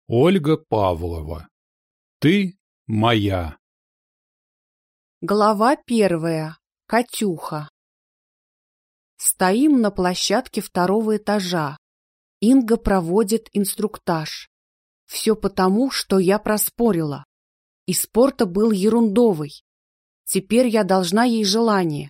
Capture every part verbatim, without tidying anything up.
Ольга Павлова. Ты моя. Глава первая. Катюха. Стоим на площадке второго этажа. Инга проводит инструктаж. Все потому, что я проспорила. И спор-то был ерундовый. Теперь я должна ей желание.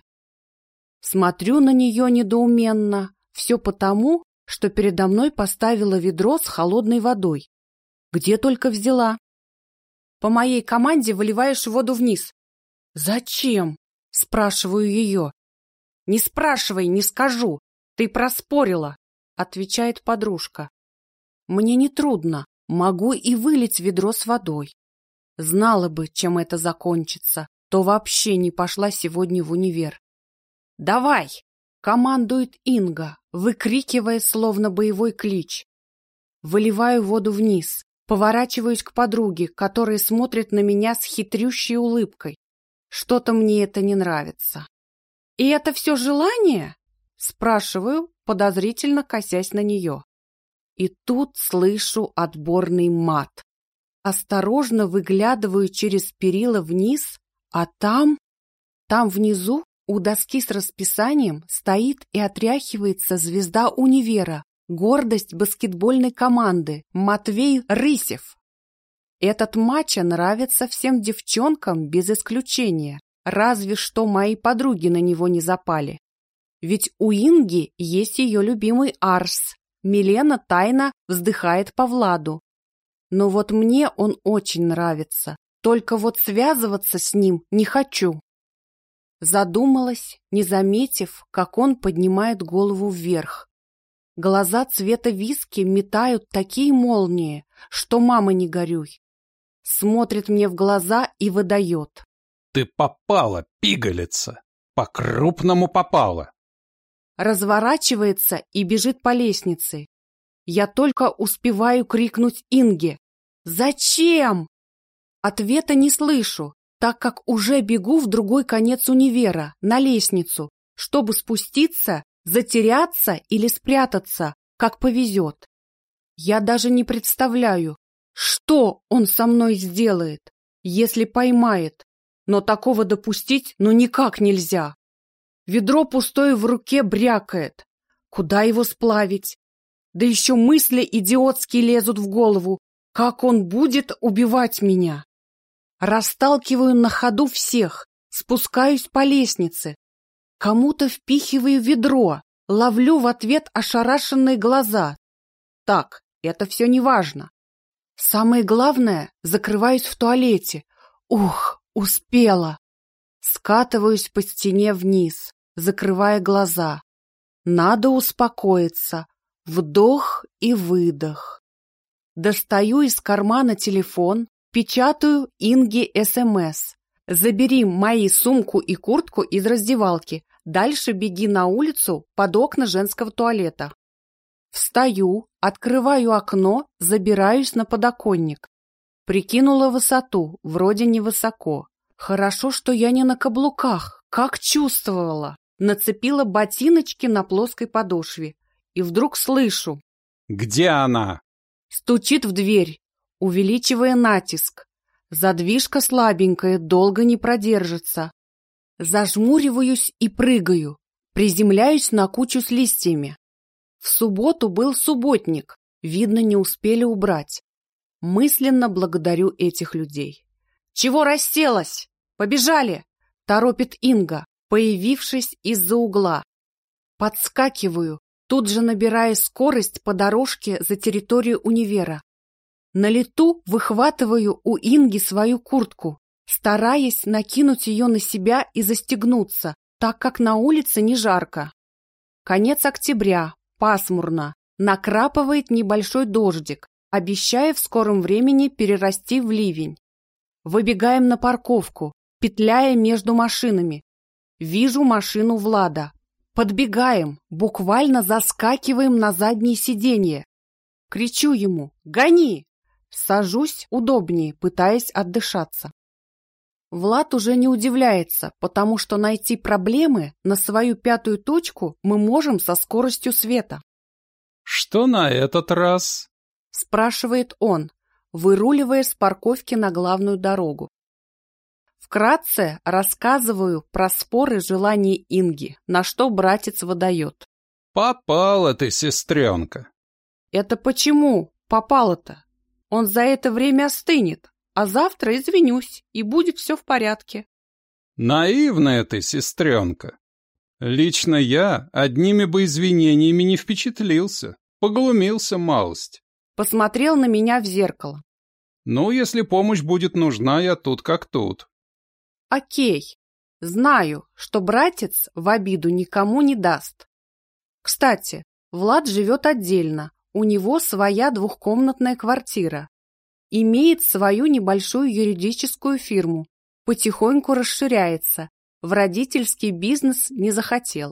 Смотрю на нее недоуменно. Все потому, что передо мной поставила ведро с холодной водой. Где только взяла. По моей команде выливаешь воду вниз. «Зачем?» – спрашиваю ее. «Не спрашивай, не скажу. Ты проспорила», – отвечает подружка. «Мне не трудно. Могу и вылить ведро с водой. Знала бы, чем это закончится, то вообще не пошла сегодня в универ». «Давай!» – командует Инга, выкрикивая словно боевой клич. Выливаю воду вниз, поворачиваюсь к подруге, которая смотрит на меня с хитрющей улыбкой. Что-то мне это не нравится. «И это все желание?» – спрашиваю, подозрительно косясь на нее. И тут слышу отборный мат. Осторожно выглядываю через перила вниз, а там... Там внизу у доски с расписанием стоит и отряхивается звезда универа, гордость баскетбольной команды Матвей Рысев. Этот мачо нравится всем девчонкам без исключения, разве что мои подруги на него не запали. Ведь у Инги есть ее любимый Арс. Милена тайно вздыхает по Владу. Но вот мне он очень нравится, только вот связываться с ним не хочу. Задумалась, не заметив, как он поднимает голову вверх. Глаза цвета виски метают такие молнии, что мама не горюй. Смотрит мне в глаза и выдает. Ты попала, пигалица. По-крупному попала. Разворачивается и бежит по лестнице. Я только успеваю крикнуть Инге. «Зачем?» Ответа не слышу, так как уже бегу в другой конец универа, на лестницу, чтобы спуститься, затеряться или спрятаться, как повезет. Я даже не представляю, что он со мной сделает, если поймает, но такого допустить ну никак нельзя. Ведро пустое в руке брякает. Куда его сплавить? Да еще мысли идиотские лезут в голову, как он будет убивать меня. Расталкиваю на ходу всех, спускаюсь по лестнице. Кому-то впихиваю ведро, ловлю в ответ ошарашенные глаза. Так, это все не важно. Самое главное, закрываюсь в туалете. Ух, успела. Скатываюсь по стене вниз, закрывая глаза. Надо успокоиться. Вдох и выдох. Достаю из кармана телефон, печатаю Инге СМС. Забери мои сумку и куртку из раздевалки. Дальше беги на улицу под окна женского туалета. Встаю, открываю окно, забираюсь на подоконник. Прикинула высоту, вроде невысоко. Хорошо, что я не на каблуках, как чувствовала. Нацепила ботиночки на плоской подошве. И вдруг слышу. Где она? Стучит в дверь, увеличивая натиск. Задвижка слабенькая, долго не продержится. Зажмуриваюсь и прыгаю. Приземляюсь на кучу с листьями. В субботу был субботник, видно, не успели убрать. Мысленно благодарю этих людей. «Чего расселась? Побежали!» – торопит Инга, появившись из-за угла. Подскакиваю, тут же набирая скорость по дорожке за территорию универа. На лету выхватываю у Инги свою куртку, стараясь накинуть ее на себя и застегнуться, так как на улице не жарко. Конец октября. Пасмурно, накрапывает небольшой дождик, обещая в скором времени перерасти в ливень. Выбегаем на парковку, петляя между машинами. Вижу машину Влада. Подбегаем, буквально заскакиваем на заднее сиденье. Кричу ему «Гони!». Сажусь удобнее, пытаясь отдышаться. Влад уже не удивляется, потому что найти проблемы на свою пятую точку мы можем со скоростью света. «Что на этот раз?» – спрашивает он. выруливая с парковки на главную дорогу. Вкратце рассказываю про споры желаний Инги, на что братец выдает. Попала ты, сестренка. Это почему попало-то? Он за это время остынет, а завтра извинюсь, и будет все в порядке. Наивная ты, сестренка. Лично я одними бы извинениями не впечатлился, поглумился малость. Посмотрел на меня в зеркало. Ну, если помощь будет нужна, я тут как тут. Окей, знаю, что братец в обиду никому не даст. Кстати, Влад живет отдельно, у него своя двухкомнатная квартира. Имеет свою небольшую юридическую фирму, потихоньку расширяется, в родительский бизнес не захотел.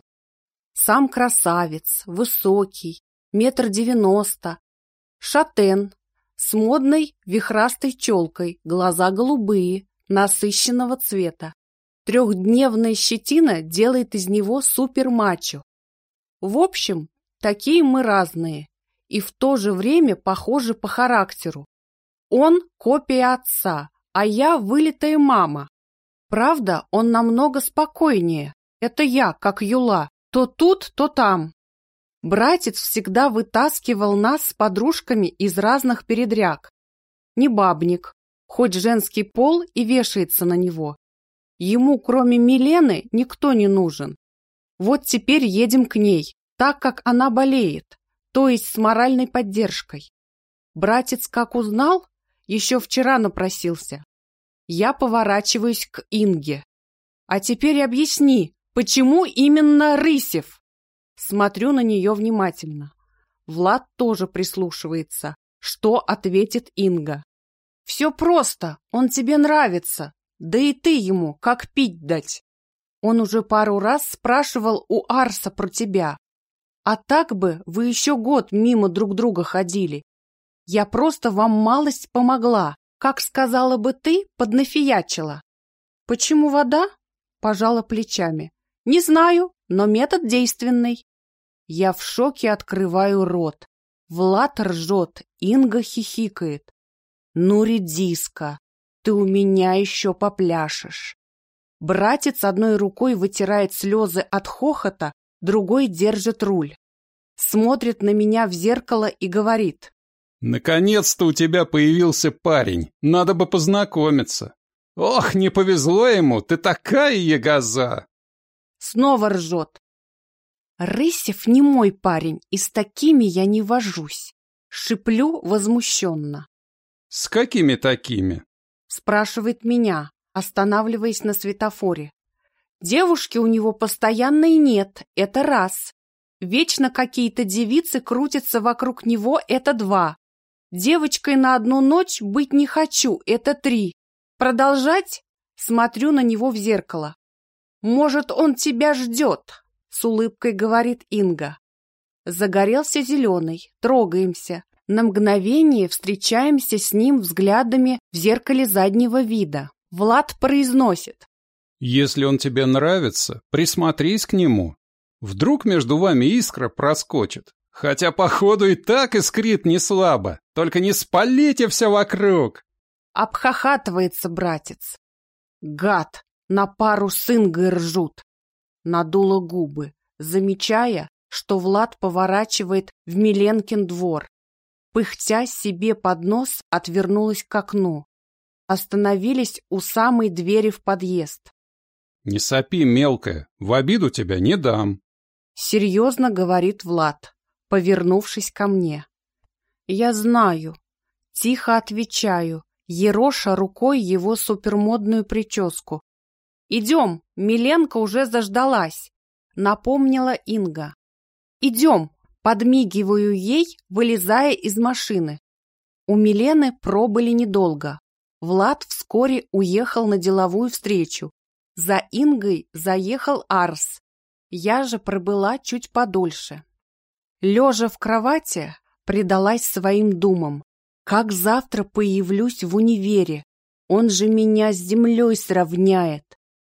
Сам красавец, высокий, метр девяносто, шатен, с модной вихрастой челкой, глаза голубые, насыщенного цвета. Трехдневная щетина делает из него супермачо. В общем, такие мы разные и в то же время похожи по характеру. Он копия отца, а я вылитая мама. Правда, он намного спокойнее. Это я, как юла, то тут, то там. Братец всегда вытаскивал нас с подружками из разных передряг. Не бабник, хоть женский пол и вешается на него. Ему, кроме Милены, никто не нужен. Вот теперь едем к ней, так как она болеет, то есть с моральной поддержкой. Братец как узнал, еще вчера напросился. Я поворачиваюсь к Инге. А теперь объясни, почему именно Рысев? Смотрю на нее внимательно. Влад тоже прислушивается. Что ответит Инга? Все просто, он тебе нравится. Да и ты ему, как пить дать. Он уже пару раз спрашивал у Арса про тебя. А так бы вы еще год мимо друг друга ходили. Я просто вам малость помогла. Как сказала бы ты, поднафиячила. Почему вода? Пожала плечами. Не знаю, но метод действенный. Я в шоке открываю рот. Влад ржет, Инга хихикает. Ну, редиска, ты у меня еще попляшешь. Братец одной рукой вытирает слезы от хохота, другой держит руль. Смотрит на меня в зеркало и говорит. Наконец-то у тебя появился парень, надо бы познакомиться. Ох, не повезло ему, ты такая ягоза. Снова ржет. Рысев не мой парень, и с такими я не вожусь. Шиплю возмущенно. С какими такими? Спрашивает меня, останавливаясь на светофоре. Девушки у него постоянной нет, это раз. Вечно какие-то девицы крутятся вокруг него, это два. Девочкой на одну ночь быть не хочу, это три. Продолжать? Смотрю на него в зеркало. Может, он тебя ждет? С улыбкой говорит Инга. Загорелся зеленый, трогаемся. На мгновение встречаемся с ним взглядами в зеркале заднего вида. Влад произносит. Если он тебе нравится, присмотрись к нему. Вдруг между вами искра проскочит. Хотя, походу, и так искрит не слабо. Только не спалите все вокруг. Обхахатывается братец. Гад, на пару с Ингой ржут. Надула губы, замечая, что Влад поворачивает в Миленкин двор. Пыхтя себе под нос, отвернулась к окну. Остановились у самой двери в подъезд. Не сопи, мелкая, в обиду тебя не дам. Серьезно говорит Влад, повернувшись ко мне. Я знаю. Тихо отвечаю, ероша рукой его супермодную прическу. Идем, Миленка уже заждалась, напомнила Инга. Идем, подмигиваю ей, вылезая из машины. У Милены пробыли недолго. Влад вскоре уехал на деловую встречу. За Ингой заехал Арс. Я же пробыла чуть подольше. Лежа в кровати, предалась своим думам. Как завтра появлюсь в универе? Он же меня с землей сравняет.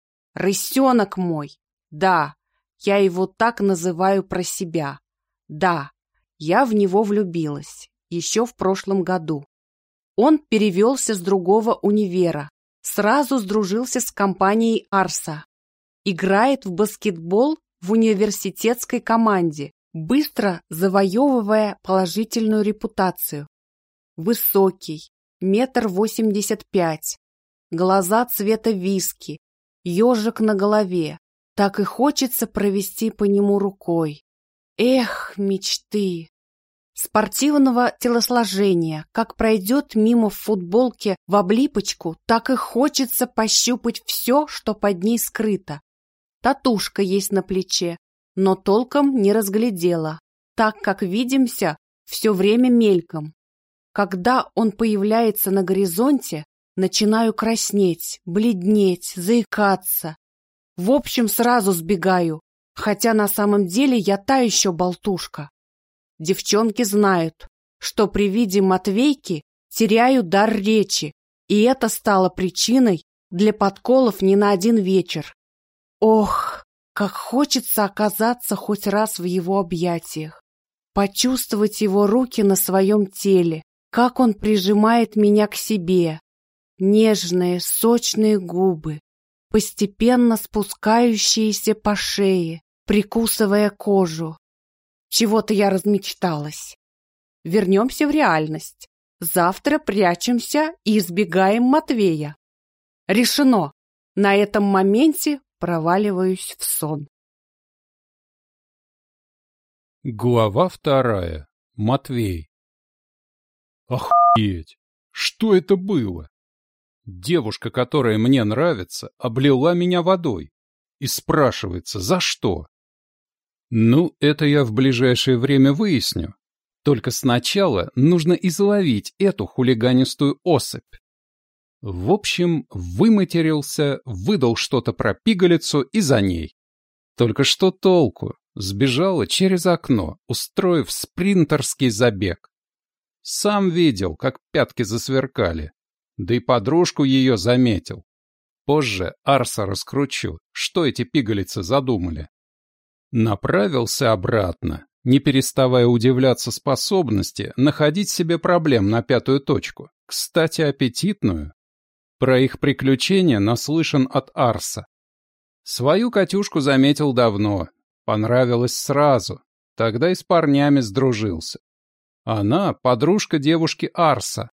Рысенок мой. Да, я его так называю про себя. Да, я в него влюбилась. Еще в прошлом году. Он перевелся с другого универа, сразу сдружился с компанией Арса. Играет в баскетбол в университетской команде, быстро завоевывая положительную репутацию. Высокий, метр восемьдесят пять, глаза цвета виски, ежик на голове. Так и хочется провести по нему рукой. Эх, мечты! Спортивного телосложения, как пройдет мимо в футболке в облипочку, так и хочется пощупать все, что под ней скрыто. Татушка есть на плече, но толком не разглядела, так как видимся все время мельком. Когда он появляется на горизонте, начинаю краснеть, бледнеть, заикаться. В общем, сразу сбегаю, хотя на самом деле я та еще болтушка. Девчонки знают, что при виде Матвейки теряю дар речи, и это стало причиной для подколов не на один вечер. Ох, как хочется оказаться хоть раз в его объятиях, почувствовать его руки на своем теле, как он прижимает меня к себе. Нежные, сочные губы, постепенно спускающиеся по шее, прикусывая кожу. Чего-то я размечталась. Вернемся в реальность. Завтра прячемся и избегаем Матвея. Решено. На этом моменте проваливаюсь в сон. Глава вторая. Матвей. Охуеть! Что это было? Девушка, которая мне нравится, облила меня водой. И спрашивается, за что? Ну, это я в ближайшее время выясню. Только сначала нужно изловить эту хулиганистую особь. В общем, выматерился, выдал что-то про пигалицу и за ней. Только что толку? Сбежала через окно, устроив спринтерский забег. Сам видел, как пятки засверкали. Да и подружку ее заметил. Позже Арса раскручу, что эти пигалицы задумали. Направился обратно, не переставая удивляться способности находить себе проблем на пятую точку, кстати, аппетитную. Про их приключения наслышан от Арса. Свою Катюшку заметил давно, понравилась сразу, тогда и с парнями сдружился. Она подружка девушки Арса.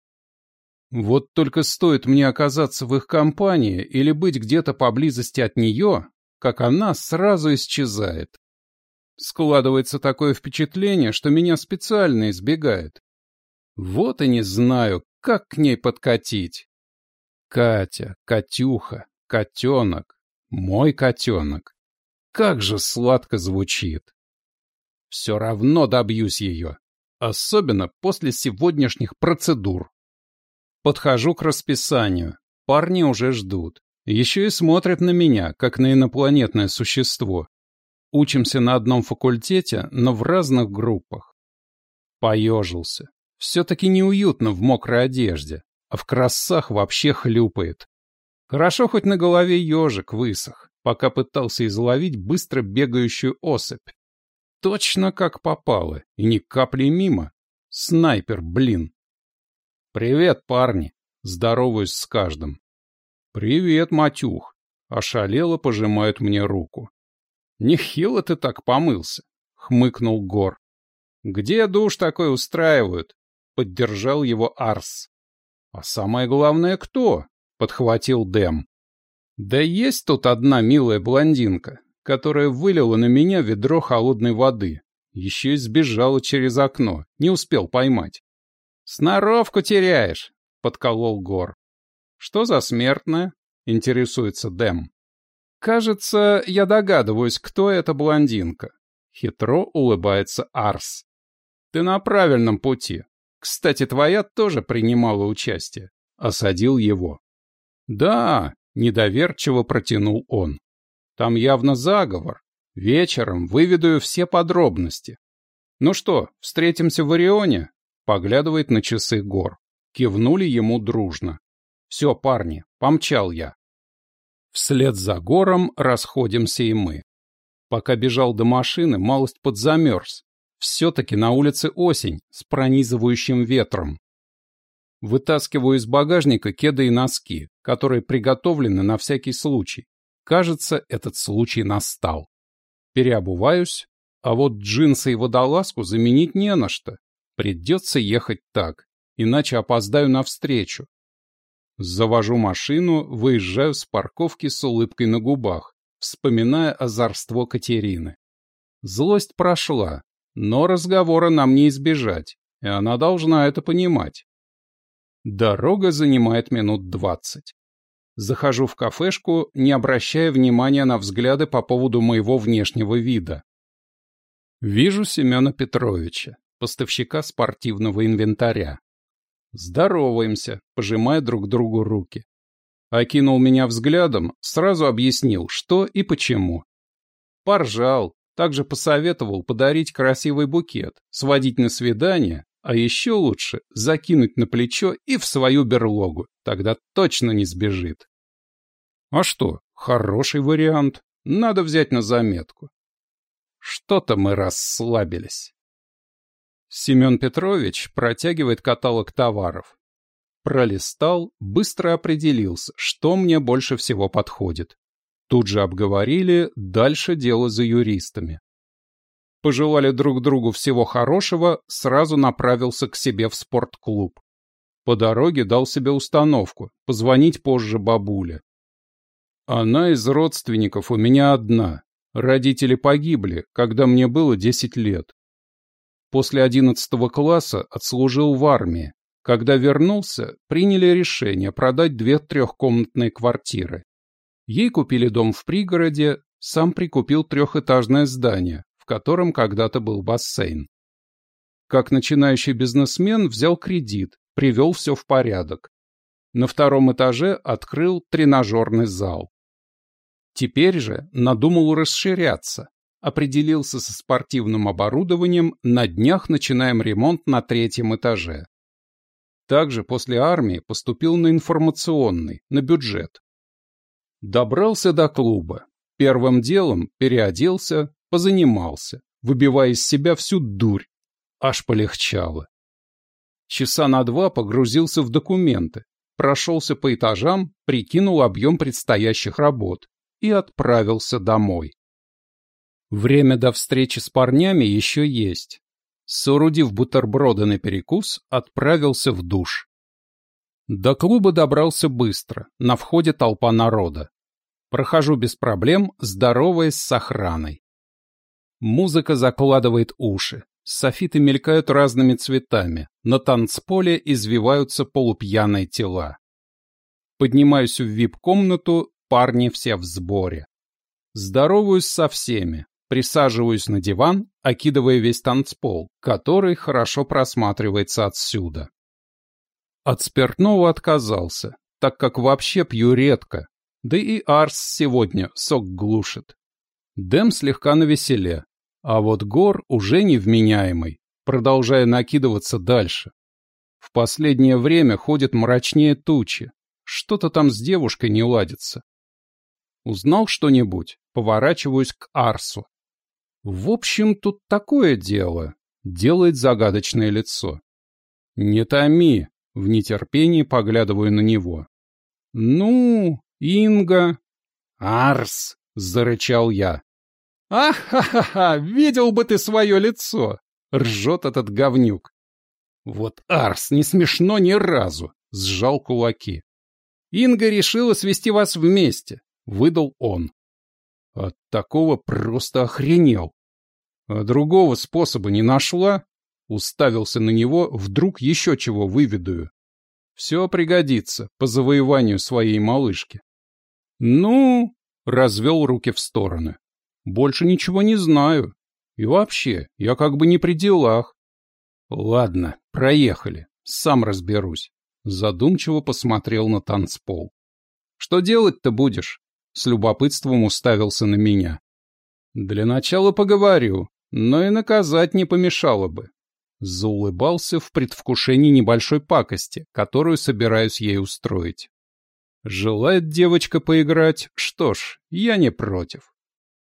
Вот только стоит мне оказаться в их компании или быть где-то поблизости от нее, как она сразу исчезает. Складывается такое впечатление, что меня специально избегает. Вот и не знаю, как к ней подкатить. Катя, Катюха, котенок, мой котенок. Как же сладко звучит. Все равно добьюсь ее, особенно после сегодняшних процедур. Подхожу к расписанию, парни уже ждут. Еще и смотрят на меня, как на инопланетное существо. Учимся на одном факультете, но в разных группах. Поежился. Все-таки неуютно в мокрой одежде, а в кроссах вообще хлюпает. Хорошо хоть на голове ежик высох, пока пытался изловить быстро бегающую особь. Точно как попало, и ни капли мимо. Снайпер, блин. «Привет, парни!» Здороваюсь с каждым. «Привет, Матюх!» Ошалело пожимают мне руку. «Нехило ты так помылся!» — хмыкнул Гор. «Где душ такой устраивают?» — поддержал его Арс. «А самое главное, кто?» — подхватил Дэм. «Да есть тут одна милая блондинка, которая вылила на меня ведро холодной воды. Еще и сбежала через окно, не успел поймать». «Сноровку теряешь!» — подколол Гор. «Что за смертная?» — интересуется Дэм. «Кажется, я догадываюсь, кто эта блондинка». Хитро улыбается Арс. «Ты на правильном пути. Кстати, твоя тоже принимала участие». Осадил его. «Да», — недоверчиво протянул он. «Там явно заговор. Вечером выведаю все подробности. Ну что, встретимся в Орионе?» Поглядывает на часы Гор. Кивнули ему дружно. «Все, парни, помчал я». Вслед за Гором расходимся и мы. Пока бежал до машины, малость подзамерз. Все-таки на улице осень с пронизывающим ветром. Вытаскиваю из багажника кеды и носки, которые приготовлены на всякий случай. Кажется, этот случай настал. Переобуваюсь, а вот джинсы и водолазку заменить не на что. Придется ехать так, иначе опоздаю на встречу. Завожу машину, выезжаю с парковки с улыбкой на губах, вспоминая озорство Катерины. Злость прошла, но разговора нам не избежать, и она должна это понимать. Дорога занимает минут двадцать. Захожу в кафешку, не обращая внимания на взгляды по поводу моего внешнего вида. Вижу Семена Петровича, поставщика спортивного инвентаря. Здороваемся, пожимая друг другу руки. Окинул меня взглядом, сразу объяснил, что и почему. Поржал, также посоветовал подарить красивый букет, сводить на свидание, а еще лучше закинуть на плечо и в свою берлогу, тогда точно не сбежит. А что, хороший вариант, надо взять на заметку. Что-то мы расслабились. Семен Петрович протягивает каталог товаров. Пролистал, быстро определился, что мне больше всего подходит. Тут же обговорили, дальше дело за юристами. Пожелали друг другу всего хорошего, сразу направился к себе в спортклуб. По дороге дал себе установку — позвонить позже бабуле. Она из родственников у меня одна. Родители погибли, когда мне было десять лет. После одиннадцатого класса отслужил в армии. Когда вернулся, приняли решение продать две трехкомнатные квартиры. Ей купили дом в пригороде, сам прикупил трехэтажное здание, в котором когда-то был бассейн. Как начинающий бизнесмен взял кредит, привел все в порядок. На втором этаже открыл тренажерный зал. Теперь же надумал расширяться. Определился со спортивным оборудованием, на днях начинаем ремонт на третьем этаже. Также после армии поступил на информационный, на бюджет. Добрался до клуба. Первым делом переоделся, позанимался, выбивая из себя всю дурь. Аж полегчало. Часа на два погрузился в документы, прошелся по этажам, прикинул объем предстоящих работ и отправился домой. Время до встречи с парнями еще есть. Соорудив бутерброды на перекус, отправился в душ. До клуба добрался быстро, на входе толпа народа. Прохожу без проблем, здороваясь с охраной. Музыка закладывает уши, софиты мелькают разными цветами, на танцполе извиваются полупьяные тела. Поднимаюсь в вип-комнату, парни все в сборе. Здороваюсь со всеми. Присаживаюсь на диван, окидывая весь танцпол, который хорошо просматривается отсюда. От спиртного отказался, так как вообще пью редко, да и Арс сегодня сок глушит. Дэм слегка навеселе, а вот Гор уже невменяемый, продолжая накидываться дальше. В последнее время ходит мрачнее тучи, что-то там с девушкой не ладится. Узнал что-нибудь, поворачиваюсь к Арсу. В общем, тут такое дело, делает загадочное лицо. Не томи, в нетерпении поглядываю на него. Ну, Инга. Арс, зарычал я. Ах-ха-ха-ха, видел бы ты свое лицо, ржет этот говнюк. Вот Арс, не смешно ни разу, сжал кулаки. Инга решила свести вас вместе, выдал он. От такого просто охренел. А другого способа не нашла? Уставился на него, вдруг еще чего выведаю. Все пригодится по завоеванию своей малышки. Ну, развел руки в стороны. Больше ничего не знаю. И вообще, я как бы не при делах. Ладно, проехали, сам разберусь. Задумчиво посмотрел на танцпол. Что делать-то будешь? С любопытством уставился на меня. Для начала поговорю, но и наказать не помешало бы. Заулыбался в предвкушении небольшой пакости, которую собираюсь ей устроить. Желает девочка поиграть, что ж, я не против.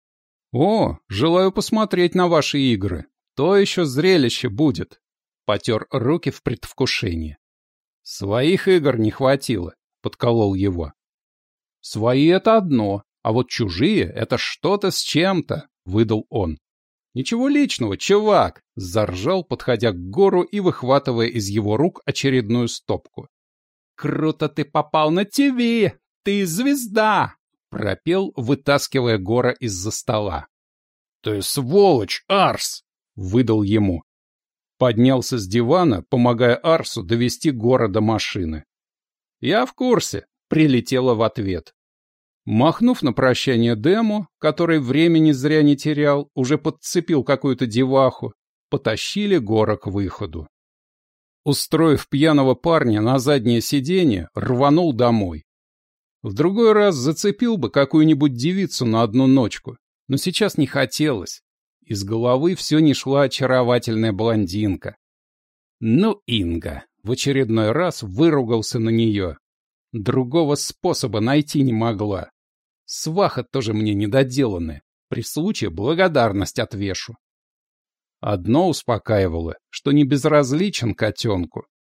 О, желаю посмотреть на ваши игры. То еще зрелище будет. Потер руки в предвкушении. Своих игр не хватило, подколол его. Свои — это одно, а вот чужие — это что-то с чем-то, выдал он. Ничего личного, чувак, заржал, подходя к Гору и выхватывая из его рук очередную стопку. Круто ты попал на ТВ, ты звезда, пропел, вытаскивая Гора из-за стола. Ты сволочь, Арс, выдал ему. Поднялся с дивана, помогая Арсу довести Гора до машины. «Я в курсе», — прилетела в ответ. Махнув на прощание Дему, который времени зря не терял, уже подцепил какую-то деваху, потащили Гора к выходу. Устроив пьяного парня на заднее сиденье, рванул домой. В другой раз зацепил бы какую-нибудь девицу на одну ночку, но сейчас не хотелось. Из головы все не шла очаровательная блондинка. Ну, Инга, в очередной раз выругался на нее. Другого способа найти не могла. Сваха тоже мне недоделанная. При случае благодарность отвешу. Одно успокаивало, что не безразличен котенку.